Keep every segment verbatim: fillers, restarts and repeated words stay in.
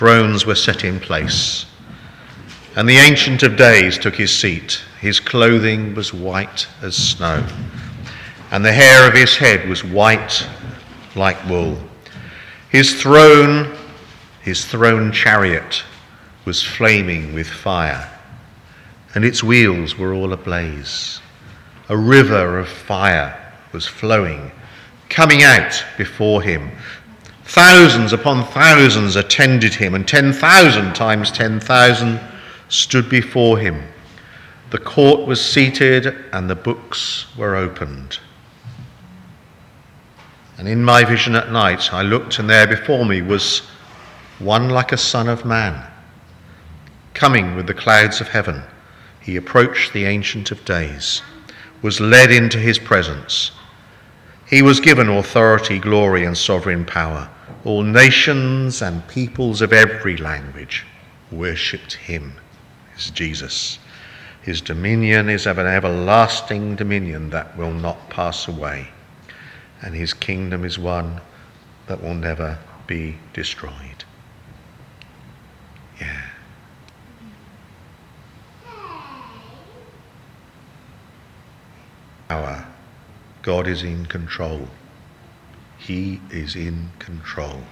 Thrones were set in place, and the Ancient of Days took his seat. His clothing was white as snow, and the hair of his head was white like wool. His throne, his throne chariot, was flaming with fire, and its wheels were all ablaze. A river of fire was flowing, coming out before him. Thousands upon thousands attended him, and ten thousand times ten thousand stood before him. The court was seated, and the books were opened. And in my vision at night I looked, and there before me was one like a son of man, coming with the clouds of heaven. He approached the Ancient of Days, was led into his presence. He was given authority, glory, and sovereign power. All nations and peoples of every language worshipped him, is Jesus. His dominion is of an everlasting dominion that will not pass away, and his kingdom is one that will never be destroyed. Yeah. Power. God is in control. He is in control.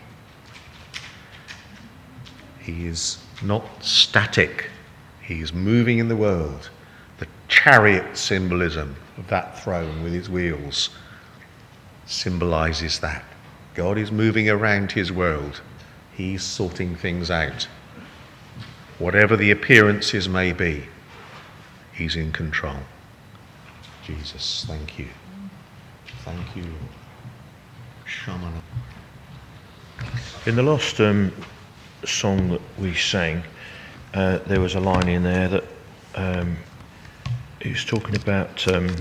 He is not static. He is moving in the world. The chariot symbolism of that throne with its wheels symbolizes that. God is moving around his world. He's sorting things out. Whatever the appearances may be, he's in control. Jesus, thank you. Thank you. Shaman. In the last um, song that we sang, uh, there was a line in there that um, he was talking about. Um,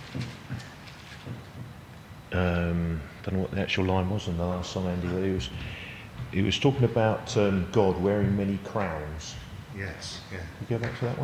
um, I don't know what the actual line was in the last song, Andy. But he was he was talking about um, God wearing many crowns. Yes. Yeah. Can you go back to that one?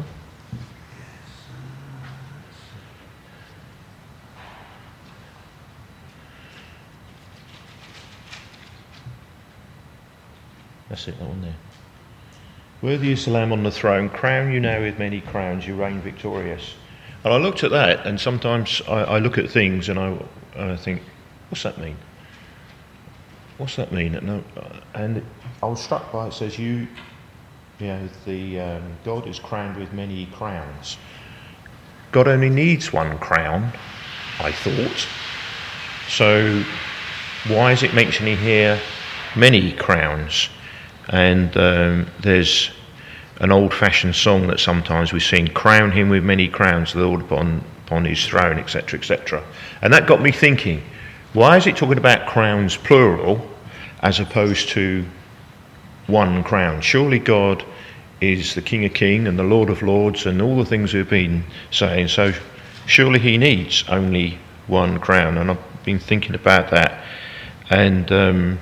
That's it, that one there. Worthy is the Lamb on the throne, crown you now with many crowns, you reign victorious. And I looked at that, and sometimes I, I look at things and I, and I think, what's that mean? What's that mean? And, and I was struck by it says, you, you know, the um, God is crowned with many crowns. God only needs one crown, I thought. So why is it mentioning here many crowns? And um, there's an old-fashioned song that sometimes we've seen, crown him with many crowns, the Lord upon, upon his throne, et cetera, et cetera. And that got me thinking, why is it talking about crowns plural as opposed to one crown? Surely God is the King of Kings and the Lord of Lords and all the things we've been saying, so surely he needs only one crown. And I've been thinking about that. And um,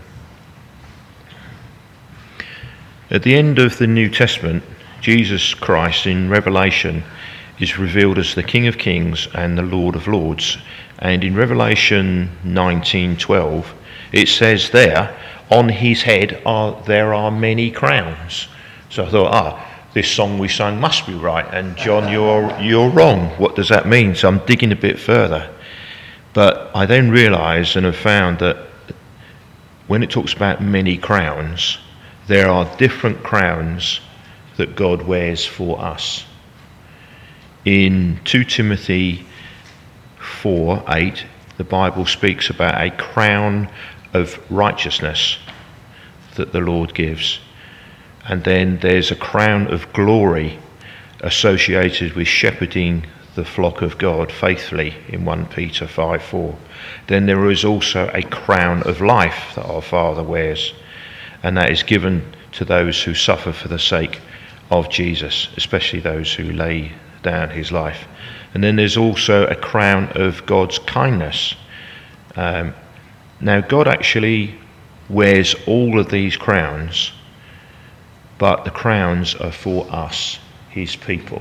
at the end of the New Testament, Jesus Christ in Revelation is revealed as the King of Kings and the Lord of Lords. And in Revelation nineteen twelve, it says there, on his head are there are many crowns. So I thought, ah, this song we sang must be right. And John, you're you're wrong. What does that mean? So I'm digging a bit further. But I then realised and have found that when it talks about many crowns, there are different crowns that God wears for us. In Second Timothy four eight, the Bible speaks about a crown of righteousness that the Lord gives. And then there's a crown of glory associated with shepherding the flock of God faithfully in First Peter five four. Then there is also a crown of life that our Father wears, and that is given to those who suffer for the sake of Jesus, especially those who lay down his life. And then there's also a crown of God's kindness. Um, now, God actually wears all of these crowns, but the crowns are for us, his people.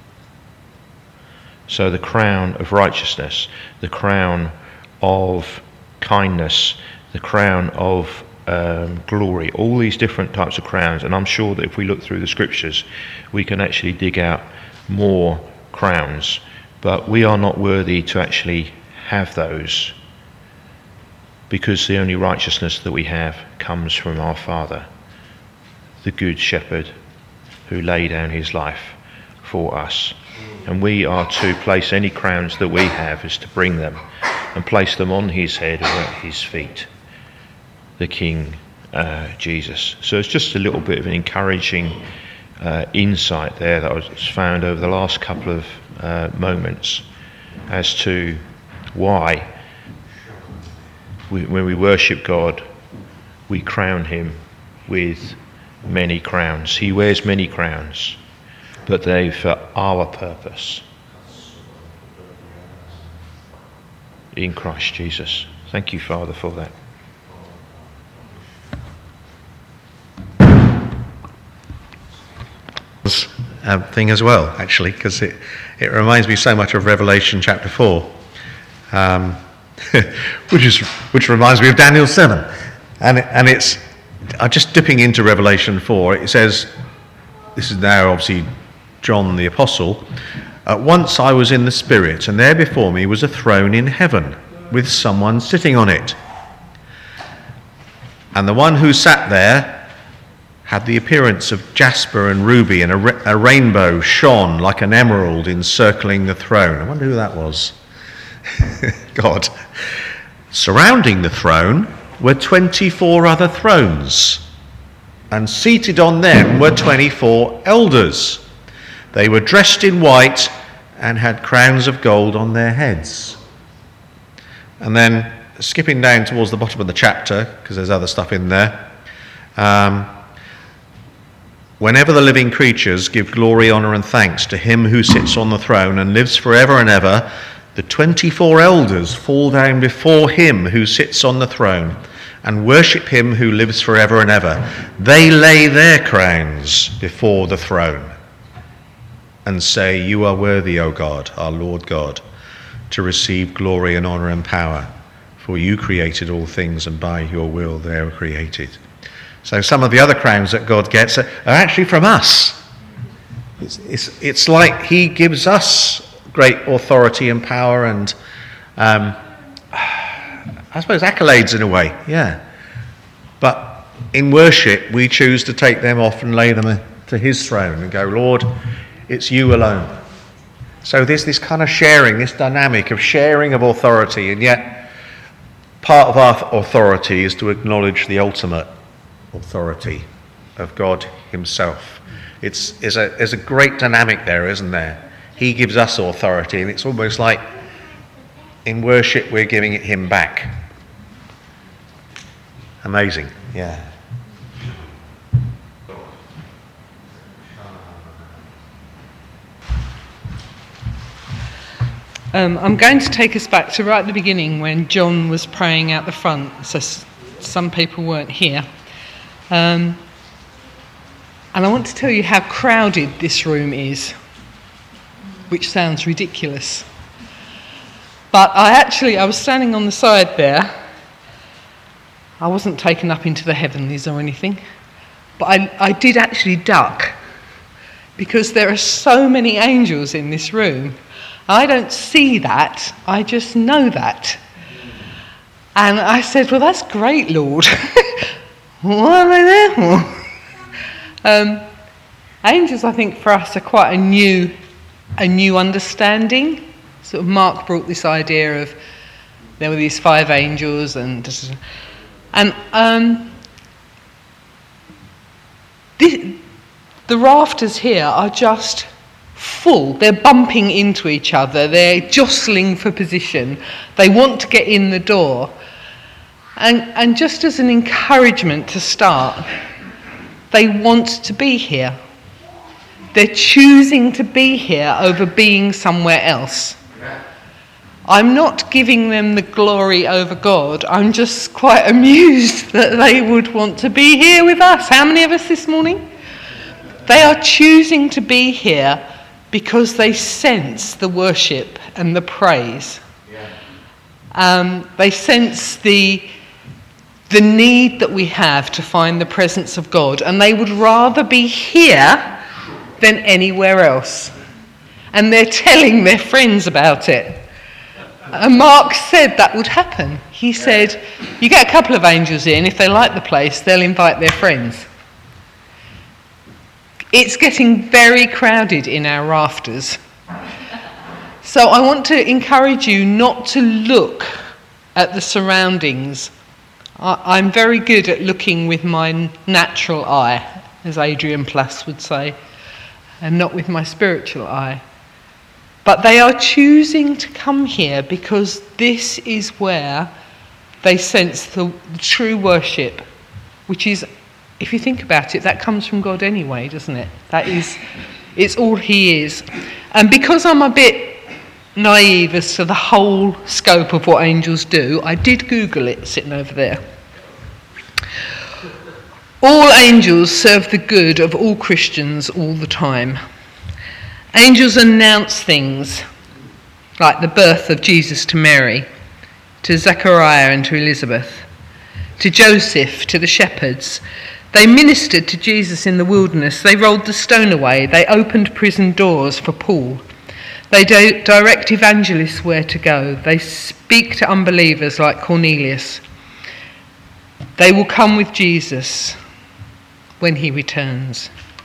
So the crown of righteousness, the crown of kindness, the crown of um, glory, all these different types of crowns. And I'm sure that if we look through the scriptures, we can actually dig out more crowns. But we are not worthy to actually have those, because the only righteousness that we have comes from our Father, the Good Shepherd, who laid down his life for us. And we are to place any crowns that we have, is to bring them and place them on his head or at his feet, the King uh, Jesus. So it's just a little bit of an encouraging uh, insight there that I was found over the last couple of uh, moments as to why we, when we worship God, we crown him with many crowns. He wears many crowns, but they for our purpose in Christ Jesus. Thank you, Father, for that. Uh, thing as well, actually, because it, it reminds me so much of Revelation chapter four, um, which is which reminds me of Daniel's seven, and it, and it's uh, just dipping into Revelation four. It says, this is now obviously John the Apostle. At once I was in the Spirit, and there before me was a throne in heaven, with someone sitting on it. And the one who sat there had the appearance of jasper and ruby, and a, ra- a rainbow shone like an emerald encircling the throne. I wonder who that was. God. Surrounding the throne were twenty-four other thrones, and seated on them were twenty-four elders. They were dressed in white and had crowns of gold on their heads. And then skipping down towards the bottom of the chapter, because there's other stuff in there. Um, Whenever the living creatures give glory, honour and thanks to him who sits on the throne and lives forever and ever, the twenty-four elders fall down before him who sits on the throne and worship him who lives forever and ever. They lay their crowns before the throne and say, "You are worthy, O God, our Lord God, to receive glory and honour and power, for you created all things, and by your will they were created." So some of the other crowns that God gets are actually from us. It's, it's, it's like he gives us great authority and power and, um, I suppose, accolades in a way, yeah. But in worship, we choose to take them off and lay them to his throne and go, "Lord, it's you alone." So there's this kind of sharing, this dynamic of sharing of authority, and yet part of our authority is to acknowledge the ultimate authority of God himself. It's, it's a, there's a great dynamic there, isn't there? He gives us authority, and it's almost like in worship we're giving it him back. Amazing, yeah. Um, I'm going to take us back to right at the beginning when John was praying out the front, so s- some people weren't here. Um, and I want to tell you how crowded this room is, which sounds ridiculous. But I actually, I was standing on the side there. I wasn't taken up into the heavenlies or anything, but I, I did actually duck, because there are so many angels in this room. I don't see that, I just know that. And I said, "Well, that's great, Lord." What am I there for? Um, angels, I think, for us are quite a new, a new understanding. Sort of Mark brought this idea of there were these five angels, and and um, this, the rafters here are just full. They're bumping into each other. They're jostling for position. They want to get in the door. And, and just as an encouragement to start, they want to be here. They're choosing to be here over being somewhere else. I'm not giving them the glory over God. I'm just quite amused that they would want to be here with us. How many of us this morning? They are choosing to be here because they sense the worship and the praise. Um, they sense the the need that we have to find the presence of God, and they would rather be here than anywhere else. And they're telling their friends about it. And Mark said that would happen. He said, you get a couple of angels in, if they like the place, they'll invite their friends. It's getting very crowded in our rafters. So I want to encourage you not to look at the surroundings. I'm very good at looking with my natural eye, as Adrian Plass would say, and not with my spiritual eye. But they are choosing to come here because this is where they sense the, the true worship, which is, if you think about it, that comes from God anyway, doesn't it? That is, it's all He is. And because I'm a bit naive as to the whole scope of what angels do, I did Google it sitting over there. All angels serve the good of all Christians all the time. Angels announce things like the birth of Jesus to Mary, to Zechariah and to Elizabeth, to Joseph, to the shepherds. They ministered to Jesus in the wilderness. They rolled the stone away. They opened prison doors for Paul. They do direct evangelists where to go. They speak to unbelievers like Cornelius. They will come with Jesus when he returns.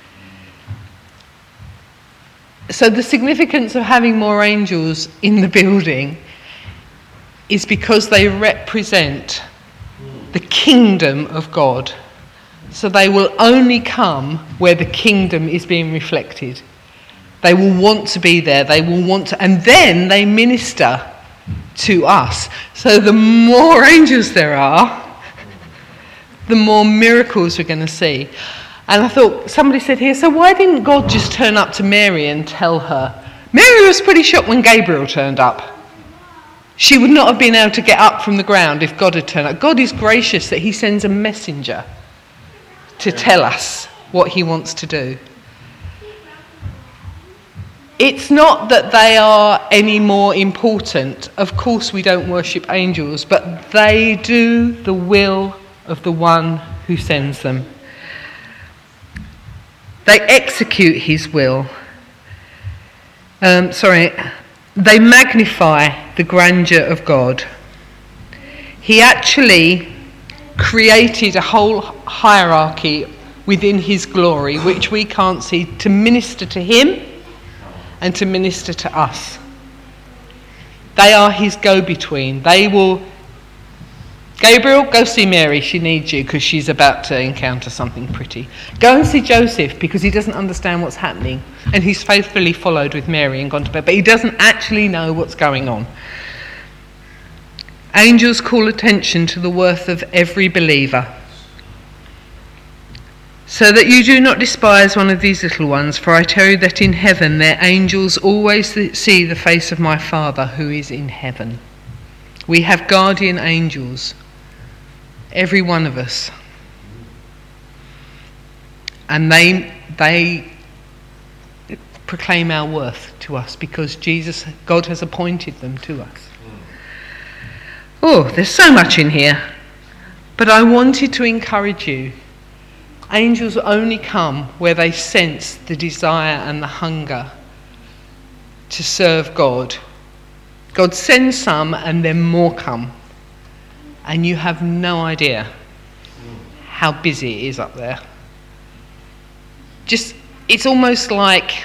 So the significance of having more angels in the building is because they represent the kingdom of God. So they will only come where the kingdom is being reflected. They will want to be there. They will want to, and then they minister to us. So the more angels there are, the more miracles we're going to see. And I thought, somebody said here, so why didn't God just turn up to Mary and tell her? Mary was pretty shocked when Gabriel turned up. She would not have been able to get up from the ground if God had turned up. God is gracious that he sends a messenger to tell us what he wants to do. It's not that they are any more important. Of course we don't worship angels, but they do the will of the one who sends them. They execute his will. Um, sorry, they magnify the grandeur of God. He actually created a whole hierarchy within his glory, which we can't see, to minister to him and to minister to us. They are his go-between. They will, Gabriel, go see Mary, she needs you because she's about to encounter something pretty. Go and see Joseph because he doesn't understand what's happening, and he's faithfully followed with Mary and gone to bed, but he doesn't actually know what's going on. Angels call attention to the worth of every believer. So that you do not despise one of these little ones, for I tell you that in heaven their angels always see the face of my Father who is in heaven. We have guardian angels, every one of us. And they they proclaim our worth to us because Jesus, God has appointed them to us. Oh, there's so much in here. But I wanted to encourage you. Angels only come where they sense the desire and the hunger to serve God. God sends some and then more come. And you have no idea how busy it is up there. Just, it's almost like,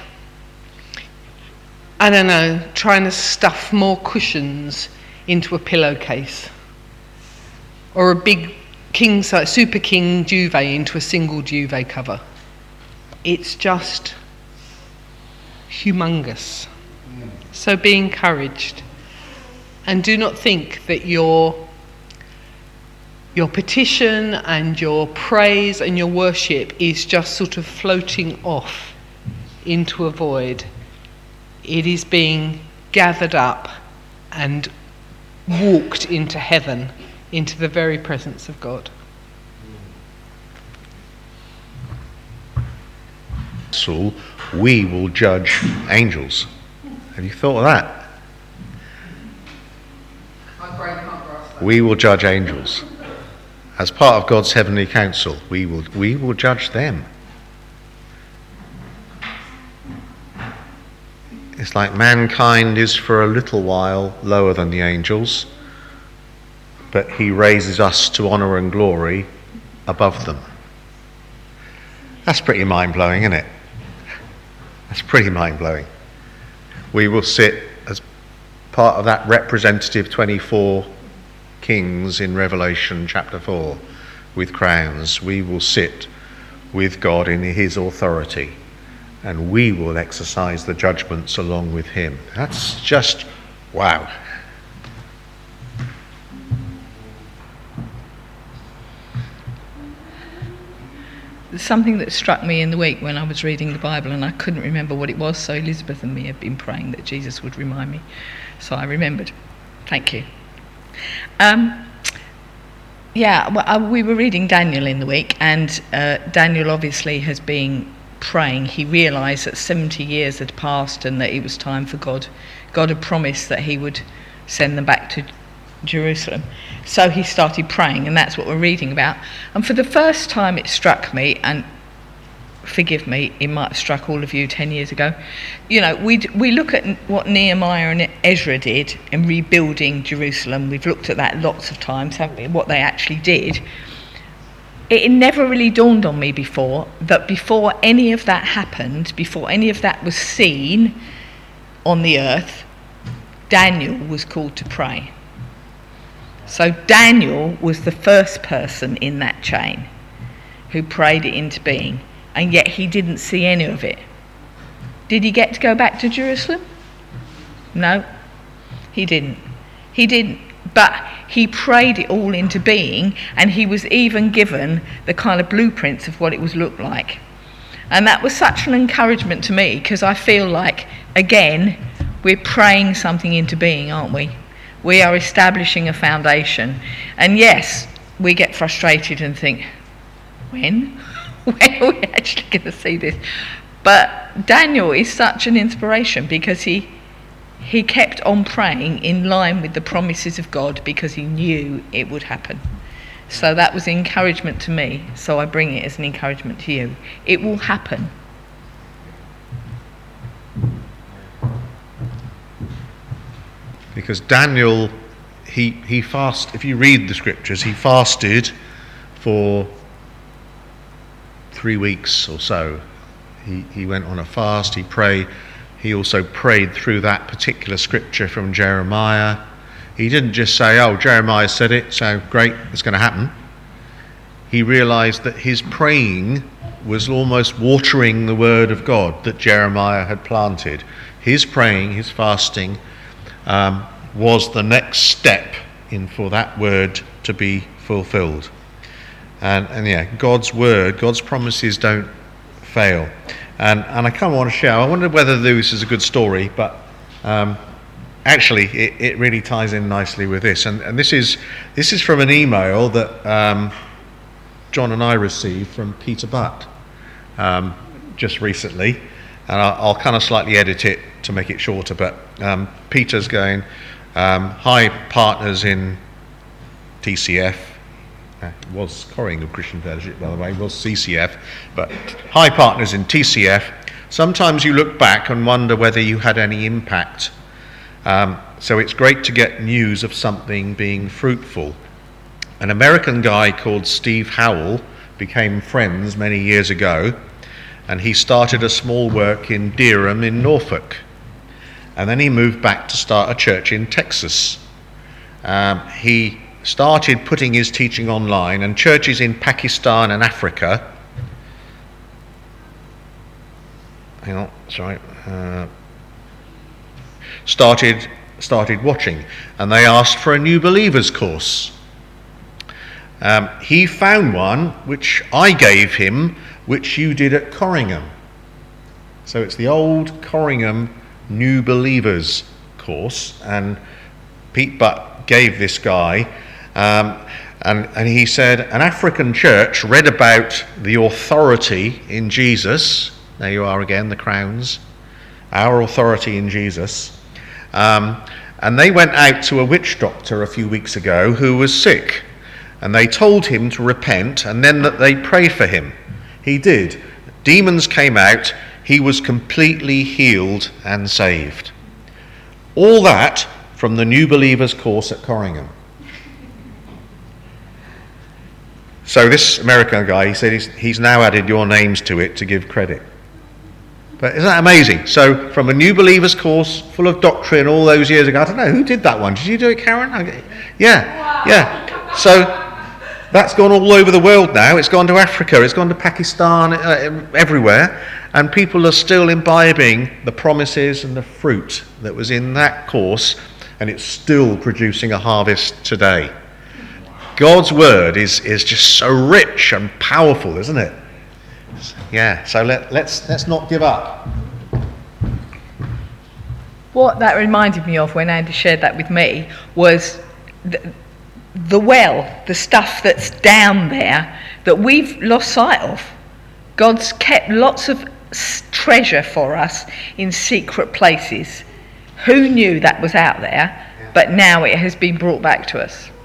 I don't know, trying to stuff more cushions into a pillowcase. Or a big king size, super king duvet into a single duvet cover. It's just humongous. So be encouraged. And do not think that your, your petition and your praise and your worship is just sort of floating off into a void. It is being gathered up and walked into heaven, into the very presence of God. So we will judge angels. Have you thought of that? We will judge angels. as part of God's heavenly council, we will, we will judge them. It's like mankind is for a little while lower than the angels, but he raises us to honour and glory above them. That's pretty mind-blowing, isn't it? That's pretty mind-blowing. We will sit as part of that representative twenty-four kings in Revelation chapter four with crowns. We will sit with God in his authority, and we will exercise the judgments along with him. That's just wow. Something that struck me in the week when I was reading the Bible, and I couldn't remember what it was, so Elizabeth and me had been praying that Jesus would remind me. So I remembered. Thank you. Um, yeah, well, uh, we were reading Daniel in the week, and uh, Daniel obviously has been praying. He realised that seventy years had passed and that it was time for God. God had promised that he would send them back to Jerusalem. So he started praying, and that's what we're reading about. And for the first time it struck me, and forgive me, it might have struck all of you ten years ago, you know, we we look at what Nehemiah and Ezra did in rebuilding Jerusalem. We've looked at that lots of times, haven't we, what they actually did. It never really dawned on me before that before any of that happened, before any of that was seen on the earth, Daniel was called to pray. So Daniel was the first person in that chain who prayed it into being, and yet he didn't see any of it. Did he get to go back to Jerusalem? No, he didn't. He didn't. But he prayed it all into being, and he was even given the kind of blueprints of what it would look like. And that was such an encouragement to me, because I feel like, again, we're praying something into being, aren't we? We are establishing a foundation. And yes, we get frustrated and think, when? When are we actually going to see this? But Daniel is such an inspiration, because he he kept on praying in line with the promises of God, because he knew it would happen. So that was encouragement to me. So I bring it as an encouragement to you. It will happen. Because Daniel, he he fast. If you read the scriptures, he fasted for three weeks or so. He he went on a fast. He prayed. He also prayed through that particular scripture from Jeremiah. He didn't just say, "Oh, Jeremiah said it, so great, it's going to happen." He realised that his praying was almost watering the word of God that Jeremiah had planted. His praying, his fasting, Um, was the next step in for that word to be fulfilled. And, and yeah, God's word, God's promises don't fail. And, and I kind of want to share, I wonder whether this is a good story, but um, actually it, it really ties in nicely with this. And, and this is this is from an email that um, John and I received from Peter Butt um, just recently. And I'll, I'll kind of slightly edit it to make it shorter, but um, Peter's going, um, hi partners in T C F, uh, it was Corringham Christian Fellowship by the way, it was C C F, but hi partners in T C F, sometimes you look back and wonder whether you had any impact, um, so it's great to get news of something being fruitful. An American guy called Steve Howell became friends many years ago, and he started a small work in Durham in Norfolk. And then he moved back to start a church in Texas. Um, he started putting his teaching online, and churches in Pakistan and Africa, hang on, sorry, uh, started, started watching, and they asked for a new believers course. Um, he found one which I gave him, which you did at Corringham. So it's the old Corringham New Believers course, and Pete Butt gave this guy, um, and, and he said, an African church read about the authority in Jesus. There you are again, the crowns. Our authority in Jesus. Um, and they went out to a witch doctor a few weeks ago who was sick. and they told him to repent and then that they prayed for him. He did. Demons came out. He was completely healed and saved. All that from the New Believers course at Corringham. So this American guy, he said he's, he's now added your names to it to give credit. But isn't that amazing? So from a New Believers course full of doctrine all those years ago, I don't know, who did that one? Did you do it, Karen? Okay. Yeah, yeah. So that's gone all over the world now. It's gone to Africa, it's gone to Pakistan, uh, everywhere. And people are still imbibing the promises and the fruit that was in that course, and it's still producing a harvest today. God's word is, is just so rich and powerful, isn't it? Yeah, so let, let's let's not give up. What that reminded me of when Andy shared that with me was the, the well, the stuff that's down there that we've lost sight of. God's kept lots of treasure for us in secret places. Who knew that was out there? But now it has been brought back to us.